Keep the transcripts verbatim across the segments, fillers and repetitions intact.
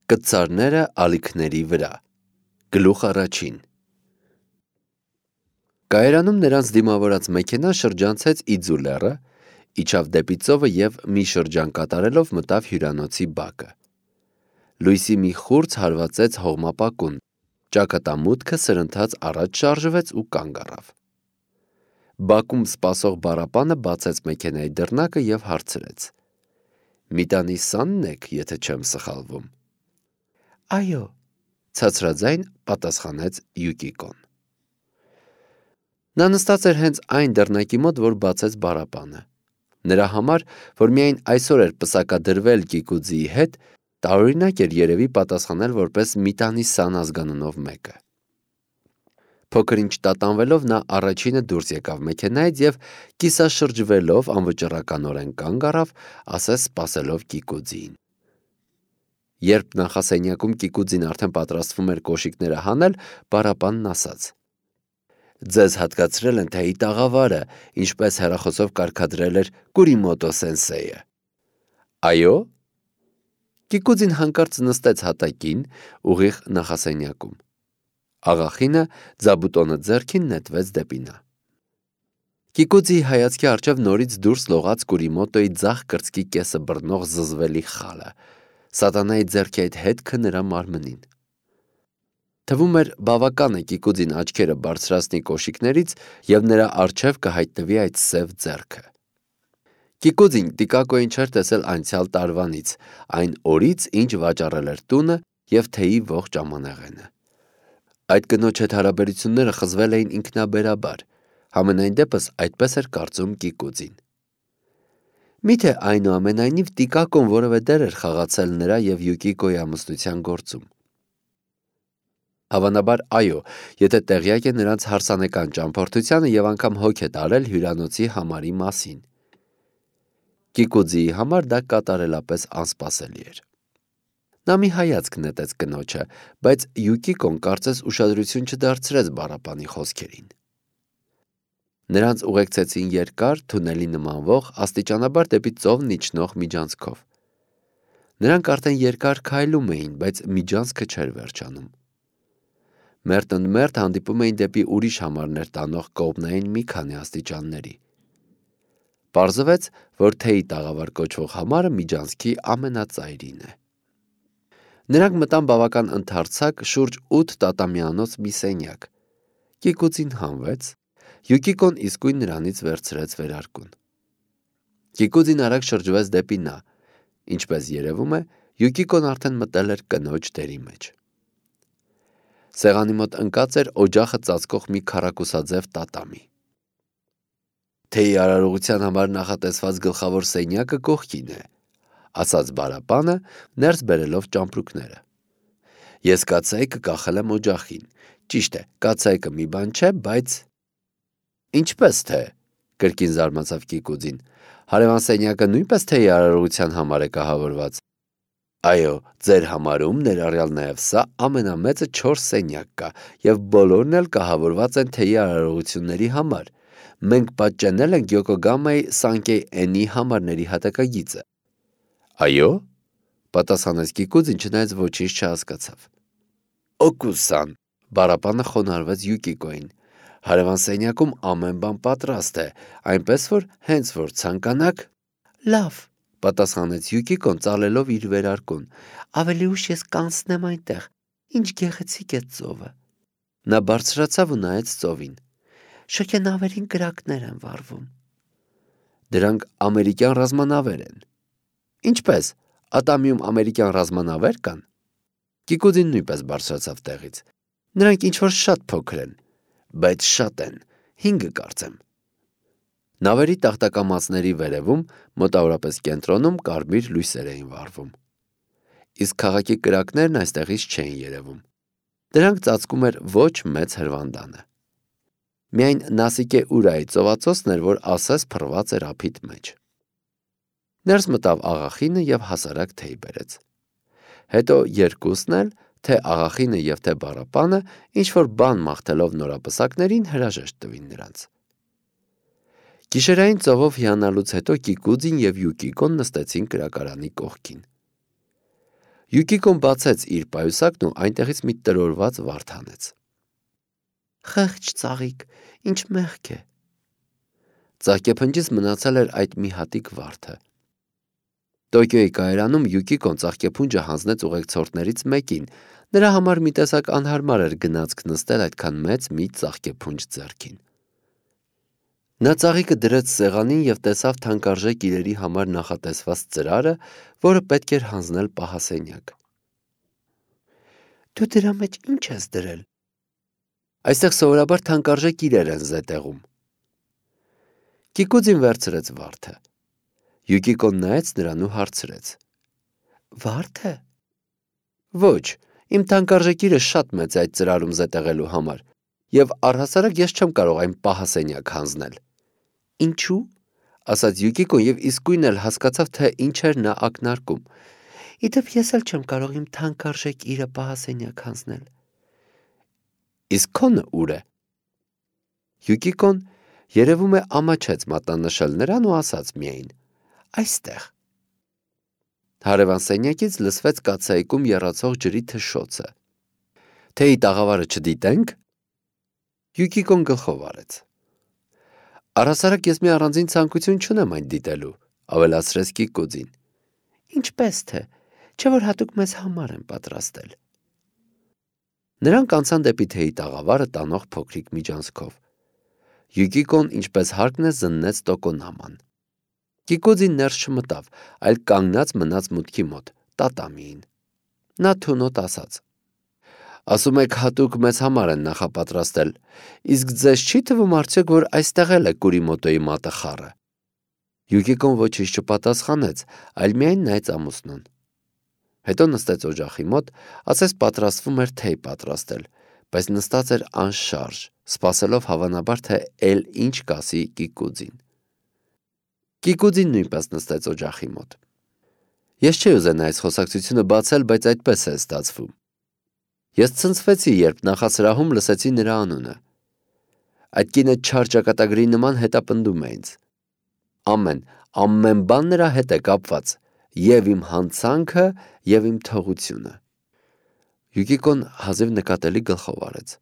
Կծարները ալիքների վրա։ Գլուխ առաջին։ Կայարանում նրանց դիմավորած մեքենան շրջանցեց Իձու լեռը, իջավ դեպի ծովը և մի շրջան կատարելով մտավ հյուրանոցի բակը։ Լույսի մի խուրձ հարվածեց հողմապակուն, ճակատամուտքը սրընթաց առաջ շարժվեց ու կանգ առավ։ Բակում սպասող Բառապանը բացեց մեքենայի դռնակը և հարցրեց. «Մի տանի սանն եք, եթե չեմ սխալվում»։ «Այո», ցածրաձայն պատասխանեց Յուկիկոն։ Նա նստած էր հենց այն դռնակի մոտ, որ բացեց Բառապանը։ Նրա համար, որ միայն այսօր էր պսակադրվել Կիկուձիի հետ, տարօրինակ էր երևի պատասխանել որպես մի տանի սան ազգանունով մեկը։ Փոքր-ինչ տատանվելով նա առաջինը դուրս եկավ մեքենայից և կիսաշրջվելով անվճռականորեն կանգ առավ, ասես սպասելով Կիկուձիին։ Երբ նախասենյակում Կիկուձին արդեն պատրաստվում էր կոշիկները հանել, Բառապանն ասաց. «Ձեզ հատկացրել են թեյի տաղավարը, ինչպես հեռախոսով կարգադրել էր Կուրիմոտո սենսեյը»։ «Այո»։ Կիկուձին հանկարծ նստեց հատակին, ուղիղ նախասենյակում։ Աղախինը ձաբուտոնը ձեռքին նետվեց դեպի նա։ Կիկուձիի հայացքի առջև նորից դուրս լողաց Կուրիմոտոյի ձախ կրծքի կեսը բռնող զզվելի խալը, սատանայի ձեռքի այդ հետքը նրա մարմնին։ Թվում էր բավական է Կիկուձին աչքերը բարձրացնի կոշիկներից, և նրա առջև կհայտնվի այդ սև ձեռքը։ Կիկուձին Տիկակոյին չէր տեսել անցյալ տարվանից, այն օրից, ինչ վաճառել էր տունը և թեյի ողջ ամանեղենը։ Այդ կնոջ հետ հարաբերությունները խզվել էին ինքնաբերաբար, համենայն դեպս այդպես էր կարծում Կիկուձին։ Միթե այնուամենայնիվ Տիկակոն որևէ դեր էր խաղացել նրա և Յուկիկոյի ամուսնության գործում։ Հավանաբար այո, եթե տեղյակ է նրանց հարսանեկան ճամփորդությանը և անգամ հոգ է տարել հյուրանոցի համարի մասին։ Կիկուձիի համար դա կատարելապես անսպասելի էր։ Նա մի հայացք նետեց կնոջը, բայց Յուկիկոն կարծես ուշադրություն չդարձրեց Բառապանի խոսքերին։ Նրանց ուղեկցեցին երկար, թունելի նմանվող, աստիճանաբար դեպի ծովն իջնող միջանցքով։ Նրանք արդեն երկար քայլում էին, բայց միջանցքը չէր վերջանում։ Մերթ ընդ մերթ հանդիպում էին դեպի ուրիշ համարներ տանող կողմնային մի քանի աստիճանների։ Պարզվեց, որ թեյի տաղավար կոչվող համարը միջանցքի ամենածայրին է։ Նրանք մտան բավական ընդարձակ, շուրջ ութ տատամյանոց մի սենյակ։ Կիկուձին հանվեց, Յուկիկոն իսկույն նրանից վերցրեց վերարկուն։ Կիկուձին արագ շրջվեց դեպի նա։ Ինչպես երևում է, Յուկիկոն արդեն մտել էր կնոջ դերի մեջ։ Սեղանի մոտ ընկած էր օջախը ծածկող մի քառակուսաձև տատամի։ «Թեյի արարողության համար նախատեսված գլխավոր սենյակը կողքին է», ասաց Բառապանը, ներս բերելով ճամպրուկները։ «Ես կաթսայիկը կախել եմ օջախին։ Ճիշտ է, կաթսայիկը մի բան չէ, բայց…» «Ինչպես թե», կրկին զարմացավ Կիկուձին, «հարևան սենյակը նույնպես թեյի արարողության համար է կահավորված»։ «Այո, ձեր համարում, ներառյալ նաև սա, ամենամեծը չորս սենյակ կա, և բոլորն էլ կահավորված են թեյի արարողությունների համար։ Մենք պատճենել ենք Յոկոգամայի Սանկեյ Էնի համարների հատակագիծը»։ «Այո», պատասխանեց Կիկուձին, չնայած ոչինչ չհասկացավ։ «Օկուս-սան», Բառապանը խոնարհվեց Յուկիկոյին, «հարևան սենյակում ամեն բան պատրաստ է, այնպես որ հենց որ ցանկանաք…» «Լավ», պատասխանեց Յուկիկոն, ծալելով իր վերարկուն, «ավելի ուշ ես կանցնեմ այնտեղ, ինչ գեղեցիկ է ծովը»։ Նա բարձրացավ ու նայեց ծովին։ «Շոգենավերին կրակներ են վառվում»։ «Դրանք ամերիկյան ռազմանավեր են»։ «Ինչպես, Ատամիում ամերիկյան ռազմանավեր կան»։ Կիկուձին նույնպես բարձրացավ տեղից։ «Նրանք ինչ-որ շատ փոքր են, բայց շատ են, հինգը կարծեմ»։ Նավերի տախտակամածների վերևում, մոտավորապես կենտրոնում, կարմիր լույսեր էին վառվում։ Իսկ քաղաքի կրակներն այստեղից չէին երևում։ Դրանք ծածկում էր ոչ մեծ հրվանդանը։ Միայն Նասիկե Ուրայի ծովածոցն էր, որ ասես փռված էր ափիդ մեջ։ Ներս մտավ Աղախինը և հասարակ թեյ բերեց։ Հետո երկուսն էլ, թե Աղախինը և թե Բառապանը, ինչ-որ բան մաղթելով նորապսակներին, հրաժեշտ տվին նրանց։ Գիշերային ծովով հիանալուց հետո Կիկուձին և Յուկիկոն նստեցին կրակարանի կողքին։ Յուկիկոն բացեց իր պայուսակն ու այնտեղից մի տրորված վարդ հանեց։ Խեղճ ծաղիկ, ինչ մեղք է։ Ծաղկեփնջից մնացել էր այդ մի հատիկ վարդը։ Տոկիոյի կայարանում Յուկիկոն ծաղկեփունջը հանձնեց ուղեկցորդներից մեկին, նրա համար մի տեսակ անհարմար էր գնացք նստել այդքան մեծ մի ծաղկեփունջ ձեռքին։ Նա ծաղիկը դրեց սեղանին և տեսավ թանկարժեք իրերի համար նախատեսված ծրարը, որը պետք էր հանձնել պահասենյակ։ Դու դրա մեջ ինչ ես դրել։ Այստեղ սովորաբար թանկարժեք իրեր են զետեղում։ Կիկուձին վերցրեց վարդը։ Յուկիկոն նայեց նրան ու հարցրեց. Վարդը։ Ոչ, իմ թանկարժեք իրը շատ մեծ է այդ ծրարում զետեղելու համար, և առհասարակ ես չեմ կարող այն պահասենյակ հանձնել։ Ինչու՞, ասաց Յուկիկոն և իսկույն էլ հասկացավ, թե ինչ էր նա ակնարկում։ Իդեպ ես էլ չեմ կարող իմ թանկարժեք իրը պահասենյակ հանձնել։ Իսկ քոնը ուր է։ Յուկիկոն երևում է ամաչեց մատնանշել նրան ու ասաց միայն. Այստեղ։ Հարևան սենյակից լսվեց կաթսայիկում եռացող ջրի թշշոցը։ Թեյի տաղավարը չդիտենք։ Յուկիկոն գլխով արեց։ Առհասարակ ես մի առանձին ցանկություն չունեմ այն դիտելու, ավելացրեց Կիկուձին։ Ինչպես թե, չէ որ հատուկ մեզ համար են պատրաստել։ Նրանք անցան դեպի թեյի տաղավարը տանող փոքրիկ միջանցքով։ Յուկիկոն ինչպես հարկն է զննեց տոկոնաման։ Կիկուձին ներս չմտավ, այլ կանգնած մնաց մուտքի մոտ, տատամիին։ Նա թունոտ ասաց. Ասում եք հատուկ մեզ համար են նախապատրաստել, իսկ ձեզ չի թվում արդյոք, որ այստեղ էլ է Կուրիմոտոյի մատը խառը։ Յուկիկոն ոչինչ չպատասխանեց, այլ միայն նայեց ամուսնուն։ Հետո նստեց օջախի մոտ, ասես պատրաստվում էր թեյ պատրաստել, բայց նստած էր անշարժ, սպասելով հավանաբար, թե էլ ինչ կասի Կիկուձին։ Կիկուձին նույնպես նստեց օջախի մոտ։ Ես չէի ուզենա այս խոսակցությունը բացել, բայց այդպես է ստացվում։ Ես ցնցվեցի, երբ նախասրահում լսեցի նրա անունը։ Այդ կինը չար ճակատագրի նման հետապնդում է ինձ։ Ամեն, ամեն բան նրա հետ է կապված, և իմ հանցանքը, և իմ թողությունը։ Յուկիկոն հազիվ նկատելի գլխով արեց։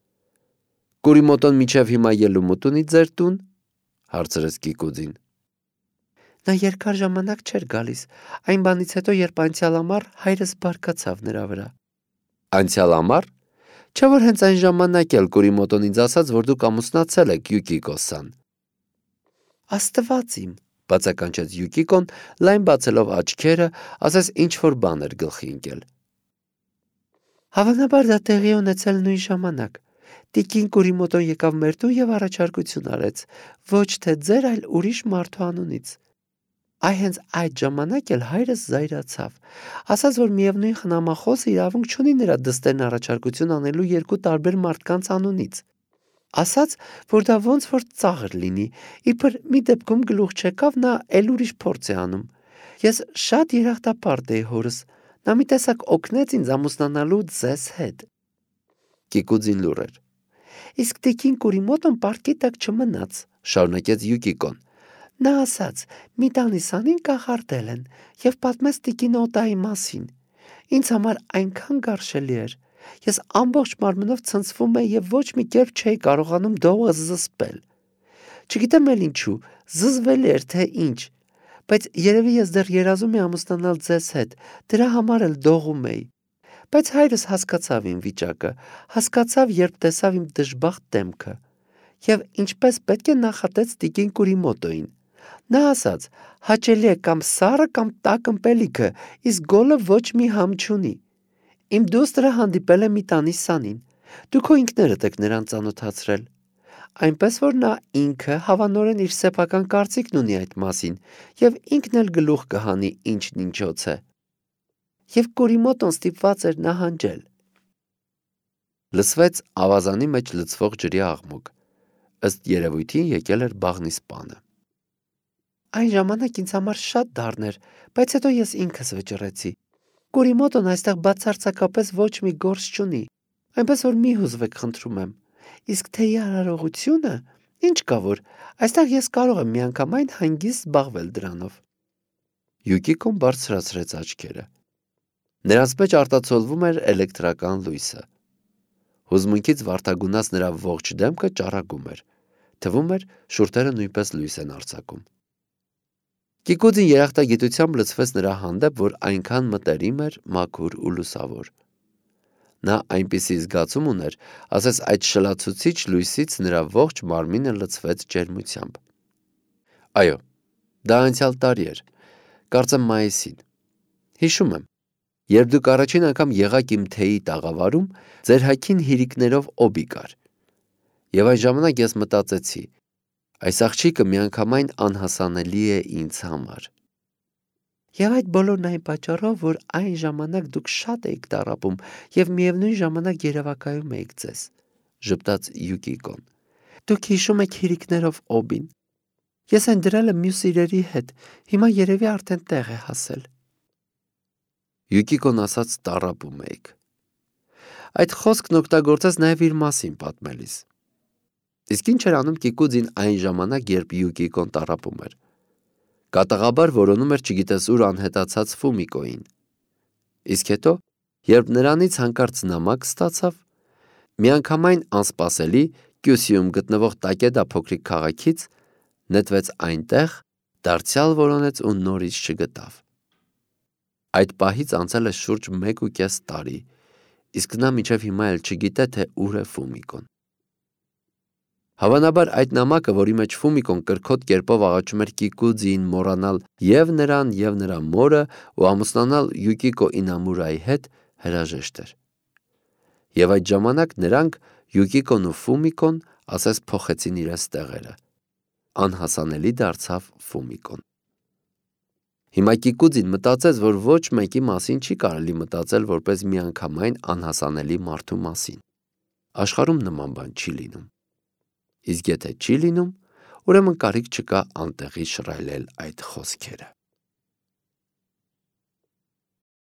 Կուրիմոտոն մինչև հիմա ելումուտ ունի ձեր տուն, հարցրեց Կիկուձին։ Նա երկար ժամանակ չէր գալիս, այն բանից հետո, երբ անցյալ ամառ հայրս բարկացավ նրա վրա։ Անցյալ ամառ։ Չէ որ հենց այն ժամանակ էլ Կուրիմոտոն ինձ ասաց, որ դուք ամուսնացել եք Յուկիկո-սան։ Աստված իմ, բացականչեց Յուկիկոն, լայն բացելով աչքերը, ասես ինչ-որ բան էր գլխի ընկել։ Հավանաբար դա տեղի ունեցել նույն ժամանակ։ Տիկին Կուրիմոտոն եկավ մեր տուն և առաջարկություն արեց, ոչ թե ձեր, այլ ուրիշ մարդու անունից։ Այ հենց այդ ժամանակ էլ հայրս զայրացավ, ասաց, որ միևնույն խնամախոսը իրավունք չունի նրա դստերն առաջարկություն անելու երկու տարբեր մարդկանց անունից։ Ասաց, որ դա ոնց որ ծաղր լինի, իբր մի դեպքում գլուխ չեկավ, նա էլ ուրիշ փորձ է անում։ Ես շատ երախտապարտ էի հորս, նա մի տեսակ օգնեց ինձ ամուսնանալու ձեզ հետ։ Կիկուձին լուռ էր։ Իսկ տիկին Կուրիմոտոն պարտքի տակ չմնաց, շարունակեց Յուկիկոն։ Նա ասաց, մի տանիսանին կախարդել են և պատմեց տիկին Օտայի մասին։ Ինձ համար այնքան գարշելի էր։ Ես ամբողջ մարմնով ցնցվում էի և ոչ մի կերպ չէի կարողանում դողը զսպել։ Չգիտեմ էլ ինչու, զզվելի էր թե ինչ, բայց երևի ես դեռ երազում էի ամուսնանալ ձեզ հետ, դրա համար էլ դողում էի։ Բայց հայրս հասկացավ իմ վիճակը, հասկացավ, երբ տեսավ իմ դժբախտ դեմքը, և ինչպես պետք է նախատեց տիկին Կուրիմոտոյին։ Նա ասաց, հաճելի է կամ սառը, կամ տաք ըմպելիքը, իսկ գոլը ոչ մի համ չունի։ Իմ դուստրը հանդիպել է մի տանիսանին։ Դուք քո ինքներդ եք նրան ծանոթացրել։ Այնպես որ նա ինքը հավանորեն իր սեփական կարծիքն ունի այդ մասին, և ինքն էլ գլուխ կհանի ինչն ինչոց է։ Եվ Կուրիմոտոն ստիպված էր նահանջել։ Լսվեց ավազանի մեջ լցվող ջրի աղմուկ։ Ըստ երևույթին եկել էր բաղնիսպանը։ Այն ժամանակ ինձ համար շատ դառն էր, բայց հետո ես ինքս վճռեցի։ Կուրիմոտոն այստեղ բացարձակապես ոչ մի գործ չունի, այնպես որ մի հուզվեք, խնդրում եմ։ Իսկ թեյի արարողությունը, ինչ կա որ, այստեղ ես կարող եմ միանգամայն հանգիստ զբաղվել դրանով։ Յուկիկոն բարձրացրեց աչքերը։ Նրանց մեջ արտացոլվում էր էլեկտրական լույսը։ Հուզմունքից վարդագունած նրա ողջ դեմքը ճառագում էր, թվում էր շուրթերը նույնպես լույս են արձակում։ Կիկուձին երախտագիտությամբ լցվեց նրա հանդեպ, որ այնքան մտերիմ էր, մաքուր ու լուսավոր։ Նա այնպիսի զգացում ուներ, ասես այդ շլացուցիչ լույսից նրա ողջ մարմինը լցվեց ջերմությամբ։ Այո, դա անցյալ տարի էր, կարծեմ մայիսին։ Հիշում եմ, երբ դուք առաջին անգամ եղաք իմ թեյի տաղավարում, ձեր հագին հիրիկներով օբի կար։ Եվ այն ժամանակ ես մտածեցի, այս աղջիկը միանգամայն անհասանելի է ինձ համար։ Եվ այդ բոլորն այն պատճառով, որ այն ժամանակ դուք շատ էիք տառապում եւ միևնույն ժամանակ երևակայում էիք ձեզ, ժպտաց Յուկիկոն։ Դուք հիշում եք հիրիկներով օբին։ Ես այն դրել եմ մյուս իրերի հետ, հիմա երևի արդեն տեղ է հասել։ Յուկիկոն ասաց տառապում էիք։ Այդ խոսքն օգտագործեց նաեւ իր մասին պատմելիս։ Իսկ ինչ էր անում Կիկուձին այն ժամանակ, երբ Յուկիկոն տառապում էր։ Կատաղաբար որոնում էր չգիտես ուր անհետացած Ֆումիկոին։ Իսկ հետո, երբ նրանից հանկարծ նամակ ստացավ, միանգամայն անսպասելի Կյոսիում գտնվող Տակեդա փոքրիկ քաղաքից, նետվեց այնտեղ, դարձյալ որոնեց ու նորից չգտավ։ Այդ պահից անցել է շուրջ մեկ ու կես տարի, իսկ նա մինչև հիմա էլ չգիտե, թե ուր է Ֆումիկոն։ Հավանաբար այդ նամակը, որի մեջ Ֆումիկոն կրքոտ կերպով աղաչում էր Կիկուձիին մոռանալ եւ նրան եւ նրա մորը ու ամուսնանալ Յուկիկո Ինամուրայի հետ, հրաժեշտ էր։ Եվ այդ ժամանակ նրանք, Յուկիկոն ու Ֆումիկոն, ասես փոխեցին իրենց տեղերը։ Անհասանելի դարձավ Ֆումիկոն։ Հիմա Կիկուձին մտածեց, որ ոչ մեկի մասին չի կարելի մտածել որպես միանգամայն անհասանելի մարդու մասին։ Աշխարհում նման բան չի լինում։ Իսկ եթե չի լինում, ուրեմն կարիք չկա անտեղի շռայլել այդ խոսքերը։